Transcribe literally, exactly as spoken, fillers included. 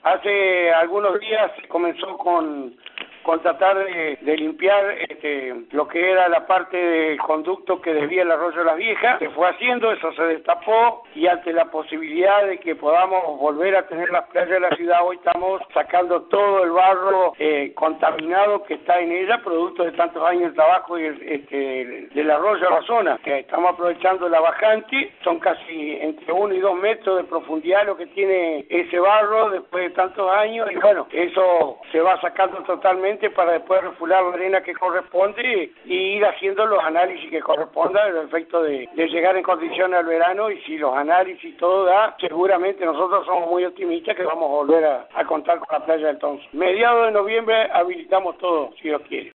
Hace algunos días se comenzó con, con tratar de, de limpiar este, lo que era la parte del conducto que desvía el arroyo de las Viejas. Se fue haciendo, eso se destapó y ante la posibilidad de que podamos volver a tener las playas de la ciudad, hoy estamos sacando todo el barro eh, contaminado que está en ella, producto de tantos años de trabajo y el, este, del arroyo a la zona. Que estamos aprovechando la bajante, son casi entre uno y dos metros de profundidad lo que tiene ese barro después de tantos años, y bueno, eso se va sacando totalmente para después refular la arena que corresponde y ir haciendo los análisis que correspondan al efecto de, de llegar en condiciones al verano, y si los análisis y todo da, seguramente nosotros somos muy optimistas que vamos a volver a, a contar con la playa del Tonso. Mediados de noviembre habilitamos todo, si Dios quiere.